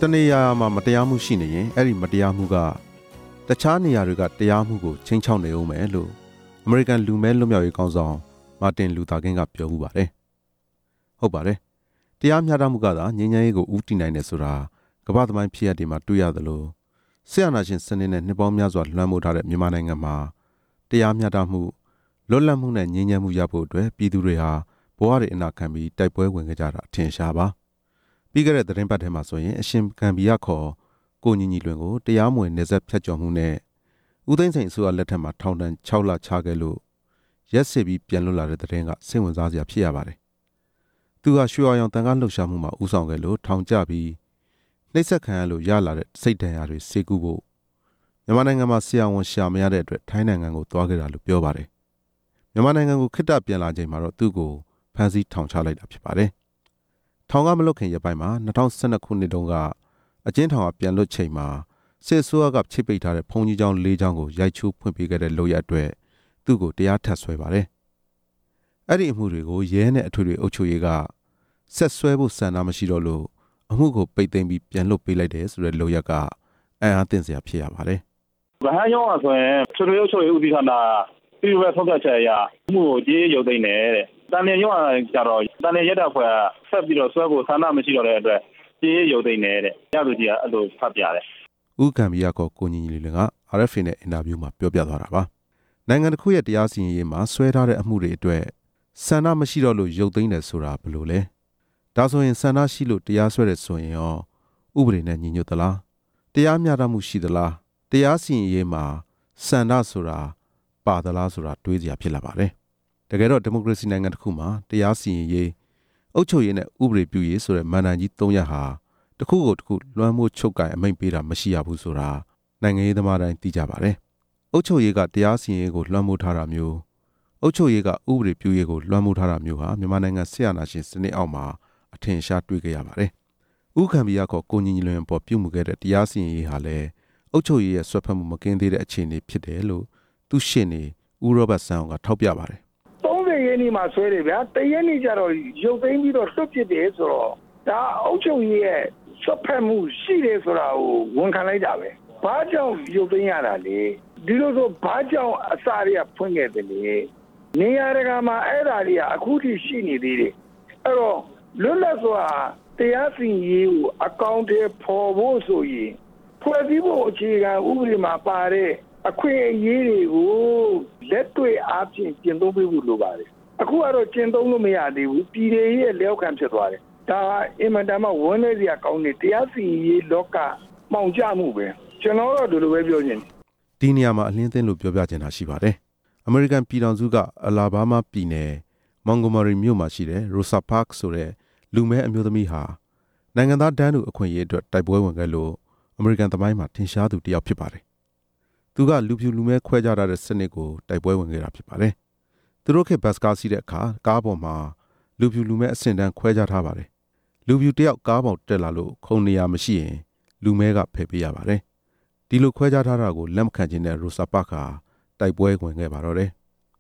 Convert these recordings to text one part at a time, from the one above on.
တနေရာမှာမတရားမှုရှိနေရင်အဲ့ဒီမတရားမှုကတခြားနေရာတွေကတရားမှုကိုချင်းချောက်နေအောင်မယ်လို့အမေရိကန်လူမဲလွတ်မြောက်ရေးကောင်ဆောင်မာတင်လူသာကင်းကပြောမှုပါတယ်ဟုတ်ပါတယ်တရားမျှတမှုကသာငြိမ်းချမ်းရေးကိုဦးတည်နိုင်တယ်ဆိုတာကမ္ဘာ့သမိုင်းဖြစ်ရပ်တွေမှာတွေ့ရသလိုဆရာနာရှင်စနစ်နဲ့နှစ်ပေါင်းများစွာလွှမ်းမိုးထားတဲ့မြန်မာနိုင်ငံမှာတရားမျှတမှုလွတ်လပ်မှုနဲ့ငြိမ်းချမ်းမှုရဖို့အတွက်ပြည်သူတွေဟာဘဝတွေအနာခံပြီးတိုက်ပွဲဝင်ကြတာအထင်ရှားပါပြီးခဲ့တဲ့သတင်းပတ်ထဲမှာဆိုရင်အရှင်ဂမ်ဘီယာခေါ်ကိုညီညီလွင်ကိုတရားမဝင်နေဆက်ဖြတ်ကျော်မှုနဲ့ဦးသိန်းစိန်အစိုးရလက်ထက်မှာထောင်ဒဏ်6လချခဲ့လို့ရက်စစ်ပြီးပြန်လွတ်လာတဲ့သတင်းကစိတ်ဝင်စားစရာဖြစ်ရပါတယ်သူဟာရွှေရောင်တန်ခါလှုပ်ရှားမှုမှာဦးဆောင်ခဲ့လို့ထောင်ကျပြီးနှိပ်စက်ခံရလို့ရလာတဲ့စိတ်ဒဏ်ရာတွေဆေးကုဖို့မြန်မာနိုင်ငံမှာဆရာဝန်ရှာမရတဲ့အတွက်ထိုင်းနိုင်ငံကိုသွားခဲ့တာလို့ပြောပါတယ်မြန်မာနိုင်ငံကိုခေတ္တပြန်လာချိန်မှာတော့သူ့ကိုဖမ်းဆီးထောင်ချလိုက်တာဖြစ်ပါတယ်ထောင်ကမလွတ်ခင်ရက်ပိုင်းမှာ2012ခုနှစ်တုန်းကအကျဉ်းထောင်ကပြန်လွတ်ချိန်မှာစစ်ဆိုးကချိတ်ပိတ်ထားတဲ့ဘုံကြီးကျောင်း၄ကျောင်းကိုရိုက်ချိုးဖွင့်ပေးခဲ့တဲ့လုပ်ရအတွက်သူ့ကိုတရားထပ်ဆွဲပါတယ်အဲ့ဒီအမှုတွေကိုရဲနဲ့အထွေထွေအုပ်ချုပ်ရေးကဆက်ဆွဲဖို့စံနာမရှိတော့လို့အမှုကိုပိတ်သိမ်းပြီးပြန်လွတ်ပေးလိုက်တယ်ဆိုတဲ့လုပ်ရကအံ့အားသင့်စရာဖြစ်ရပါတယ်ဗဟန်းရောင်းဆိုရင်ထွေထွေအုပ်ချုပ်ရေးဦးစီးဌာနပြည်ပထုတ်ချက်အရအမှုကိုကြေးရုပ်သိမ်းတယ်တဲ့တန်လျင်ရောင်းကြတော့တန်လျင်ရက်တပ်ဖွဲ့ဆက်ပြီးတော့ဆွဲဖို့စံနာမရှိတော့တဲ့အတွက်ကြေးရုပ်သိမ်းတယ်တဲ့ရသူကြီးကအဲ့လိုဖတ်ပြတယ်ဦးကံဘီယာကကိုညီညီလင်က RFA နဲ့အင်တာဗျူးမှာပြောပြသွားတာပါနိုင်ငံတစ်ခုရဲ့တရားစီရင်ရေးမှာဆွဲထားတဲ့အမှုတွေအတွက်ဆန္ဒမရှိတော့လို့ရုပ်သိမ်းတယ်ဆိုတာဘယ်လိုလဲဒါဆိုရင်ဆန္ဒရှိလို့တရားစွဲတယ်ဆိုရင်ရောဥပဒေနဲ့ညီညွတ်သလားတရားမျှတမှုရှိသလားတရားစီရင်ရေးမှာဆန္ဒဆိုတာပါသလားဆိုတာတွေးစရာဖြစ်လာပါတယ်တကယ်တော့ဒီမိုကရေစီနိုင်ငံတစ်ခုမှာတရားစီရင်ရေးအုပ်ချုပ်ရေးနဲ့ဥပဒေပြုရေးဆိုတဲ့မဏ္ဍိုင်ကြီး၃ရပ်ဟာတစ်ခုကိုတစ်ခုလွှမ်းမိုးချုပ်ကိုင်အမိန့်ပေးတာမရှိရဘူးဆိုတာနိုင်ငံရေးသမားတိုင်းသိကြပါတယ်အုပ်ချုပ်ရေးကတရားစီရင်ရေးကိုလွှမ်းမိုးထားတာမျိုးအုပ်ချုပ်ရေးကဥပဒေပြုရေးကိုလွှမ်းမိုးထားတာမျိုးဟာမြန်မာနိုင်ငံဆရာနာရှင်စနစ်အောက်မှာအထင်ရှားတွေ့ကြရပါတယ်ဦးခံဘီယာကကိုညီညီလွင်ပေါ်ပြုမှုခဲ့တဲ့တရားစီရင်ရေးဟာလည်းအုပ်ချုပ်ရေးရဲ့ဆွဲဖက်မှုမကင်းသေးတဲ့အခြေအနေဖြစ်တယ်လို့သူရှင်းနေဦးရောဘတ်ဆန်အောင်ကထောက်ပြပါတယ် 30ရက်နေ့မှာဆွဲတယ်ဗျာတရက်နေ့ကျတော့ရုပ်သိမ်းပြီးတော့လွတ်ပစ်တယ်ဆိုတော့ဒါအုပ်ချုပ်ရေးရဲ့ဆွဲဖက်မှုရှိတယ်ဆိုတာကိုဝန်ခံလိုက်တာပဲဘာကြောင့်ရုပ်သိမ်းရတာလဲဒီလိုဆိုဘာကြောင့်အစာတွေကဖွင့်ခဲ့တယ်လေနေရာတကာမှာအဲ့ဒါတွေကအခုထိရှိနေသေးတယ်အဲ့တော့လွတ်လပ်စွာတရားစီရင်ရေးကိုအကောင့်တွေပေါ်ဖို့ဆိုရင်ဖွဲ့စည်းဖို့အခြေခံဥပဒေမှာပါတဲ့အခွင့်အရေးတွေကိုလက်တွေ့အားဖြင့်ကျင့်သုံးပေးဖို့လိုပါတယ်အခုကတော့ကျင့်သုံးလို့မရသေးဘူးပြည်ထောင်ရဲ့လက်အောက်ခံဖြစ်သွားတယ်ဒါအင်မတန်မှဝန်းနေစရာကောင်းတဲ့တရားစီရင်ရေးလောကမှောင်ကျမှုပဲကျွန်တော်တို့လိုပဲပြောချင်ဒီနေရာမှာအလင်းသင်းလို့ပြောပြချင်တာရှိပါတယ်အမေရိကန်ပြည်ထောင်စုကအလာဘားမားပြည်နယ်မောင်ဂိုမာရီမြို့မှာရှိတဲ့ရိုဆာပါ့ခ်ဆိုတဲ့လူမဲအမျိုးသမီးဟာနိုင်ငံသားတန်းတူအခွင့်အရေးအတွက်တိုက်ပွဲဝင်ခဲ့လို့အမေရိကန်သမိုင်းမှာထင်ရှားသူတစ်ယောက်ဖြစ်ပါတယ်သူကလူဖြူလူမဲခွဲခြားထားတဲ့စနစ်ကိုတိုက်ပွဲဝင်ခဲ့တာဖြစ်ပါတယ်သူတို့ခေတ်ဘတ်စကားစီးတဲ့အခါကားပေါ်မှာလူဖြူလူမဲအဆင့်တန်းခွဲခြားထားပါတယ်လူဖြူတယောက်ကားပေါ်တက်လာလို့ခုံနေရမရှိရင်လူမဲကဖယ်ပေးရပါတယ်ဒီလိုခွဲခြားထားတာကိုလက်မခံခြင်းနဲ့ရိုဆာပါ့ခ်ဟာတိုက်ပွဲဝင်ခဲ့ပါတော့တယ်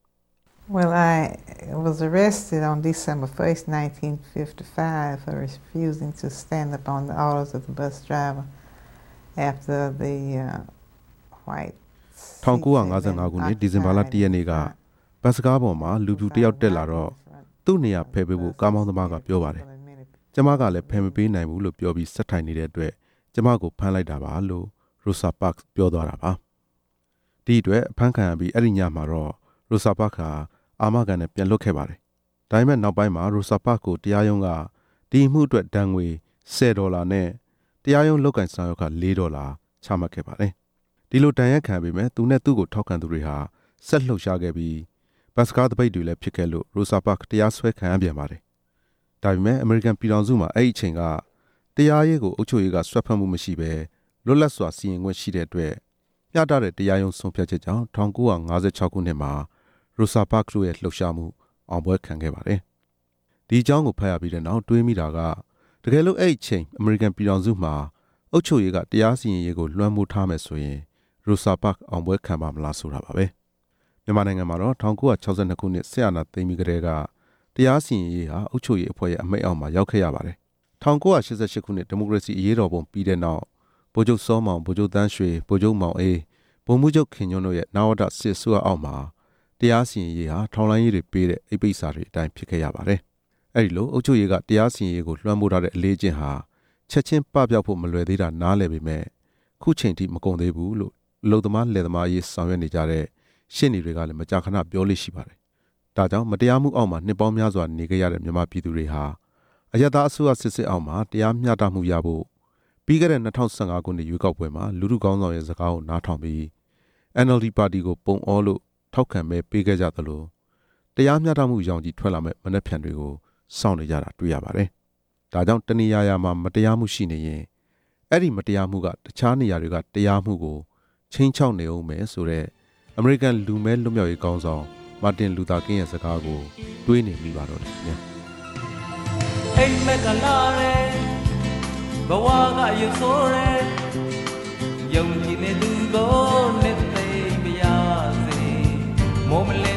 Well, I was arrested on December 1st, 1955 for refusing to stand up on the orders of the bus driver after the white 1955ခုနှစ်ဒီဇင်ဘာလ1ရက်နေ့ကဘတ်စကားပေါ်မှာလူဖြူတယောက်တက်လာတော့သူ့နေရာဖယ်ပေးဖို့ကားမောင်းသမားကပြောပါတယ်ကျမကလည်းဖယ်မပေးနိုင်ဘူးလို့ပြောပြီးဆက်ထိုင်နေတဲ့အတွက်ကျမကိုဖမ်းလိုက်တာပါလို့ရိုဆာပါ့ခ်ပြောသွားတာပါဒီအတွက်အဖမ်းခံရပြီးအဲ့ဒီညမှာတော့ရိုဆာပါ့ခ်ဟာအာမခံနဲ့ပြန်လွတ်ခဲ့ပါတယ်ဒါပေမဲ့နောက်ပိုင်းမှာရိုဆာပါ့ခ်ကိုတရားရုံးကဒီမှုအတွက်ဒဏ်ငွေ$10နဲ့တရားရုံးလောက်ကင်ဆောင်ရွက်က$4ချမှတ်ခဲ့ပါတယ်ဒီလိုတန်ရက်ခံပေမဲ့သူနဲ့သူ့ကိုထောက်ခံသူတွေဟာဆက်လှုပ်ရှားခဲ့ပြီးဘတ်စကားတပိတ်တွေလည်းဖြစ်ခဲ့လို့ရိုဆာပါ့ခ်တရားစွဲခံရပြန်ပါတယ်ဒါပေမဲ့အမေရိကန်ပြည်ထောင်စုမှာအဲ့ဒီအချိန်ကတရားရေးကိုအုပ်ချုပ်ရေးကဆွဲဖက်မှုမရှိဘဲလွတ်လပ်စွာစီရင်ခွင့်ရှိတဲ့အတွက်မျှတတဲ့တရားရုံးဆုံးဖြတ်ချက်ကြောင့်1956ခုနှစ်မှာရိုဆာပါ့ခ်တို့ရဲ့လှုပ်ရှားမှုအောင်ပွဲခံခဲ့ပါတယ်ဒီအကြောင်းကိုဖတ်ရပြီးတဲ့နောက်တွေးမိတာကတကယ်လို့အဲ့ဒီအချိန်အမေရိကန်ပြည်ထောင်စုမှာအုပ်ချုပ်ရေးကတရားစီရင်ရေးကိုလွှမ်းမိုးထားမယ်ဆိုရင်ရိုဆာပါ့ခ်အောင်ပွဲခံပါမလားဆိုတာပါပဲမြန်မာနိုင်ငံမှာတော့1962ခုနှစ်ဆရာနာသိမ်းပြီးကတည်းကတရားစီရင်ရေးဟာအုပ်ချုပ်ရေးအဖွဲ့ရဲ့အမိန့်အောက်မှာရောက်ခဲ့ရပါတယ် 1988ခုနှစ်ဒီမိုကရေစီအရေးတော်ပုံပြီးတဲ့နောက်ဗိုလ်ချုပ်စောမောင်ဗိုလ်ချုပ်တန်းရွှေဗိုလ်ချုပ်မောင်အေးဗိုလ်မှူးချုပ်ခင်ညွန့်တို့ရဲ့နဝတစစ်ဆွဲအောက်မှာတရားစီရင်ရေးဟာထောင်လိုင်းရေးတွေပေးတဲ့အိပ်ပိတ်စာတွေအတိုင်းဖြစ်ခဲ့ရပါတယ်။အဲဒီလိုအုပ်ချုပ်ရေးကတရားစီရင်ရေးကိုလွှမ်းမိုးထားတဲ့အလေးချင်းဟာချက်ချင်းပပျောက်ဖို့မလွယ်သေးတာနားလည်ပေမဲ့ခုချိန်ထိမကုန်သေးဘူးလို့လူသမားလယ်သမားရေးဆောင်ရွက်နေကြတဲ့ရှင်းနေတွေကလည်းမကြာခဏပြောလို့ရှိပါတယ်။ဒါကြောင့်မတရားမှုအောက်မှာနှစ်ပေါင်းများစွာနေခဲ့ရတဲ့မြန်မာပြည်သူတွေဟာအယက်သားအစိုးရစစ်အောက်မှာတရားမျှတမှုရဖို့ပြီးခဲ့တဲ့2015ခုနှစ်ရွေးကောက်ပွဲမှာလူထုကောင်းဆောင်ရဲ့စကားကိုနားထောင်ပြီး NLD ပါတီကိုပုံအောလို့ထောက်ခံမဲပေးခဲ့ကြသလိုတရားမျှတမှုရောင်ကြီးထွက်လာမဲ့မနှက်ဖြန်တွေကိုစောင့်နေကြတာတွေ့ရပါတယ်။ဒါကြောင့်တနေရာရာမှာမတရားမှုရှိနေရင်အဲ့ဒီမတရားမှုကတခြားနေရာတွေကတရားမှုကိုချင်းချောက်နေအောင်မယ်ဆိုတော့အမေရိကန်လူမဲလွတ်မြောက်ရေးကောင်းဆောင်မာတင်လူသာကင်းရဲ့စကားကိုတွေးနေမိပါတော့တယ်ခင်ဗျာ။အိမ်မက်ကလာရဲဘဝကရုပ်ဆိုးရဲယုံကြည်နေသူကိုနဲ့သိမရစေမိုးမလဲ